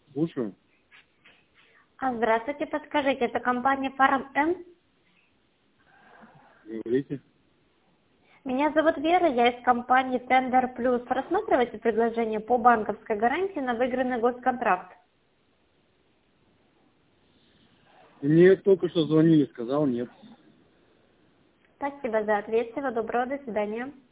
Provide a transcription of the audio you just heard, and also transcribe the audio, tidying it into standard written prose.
Слушаю. Здравствуйте, подскажите, это компания Farm М? Говорите. Меня зовут Вера, я из компании Tender Plus. Рассматриваете предложение по банковской гарантии на выигранный госконтракт? Мне только что звонили, сказал нет. Спасибо за ответ, всего доброго, до свидания.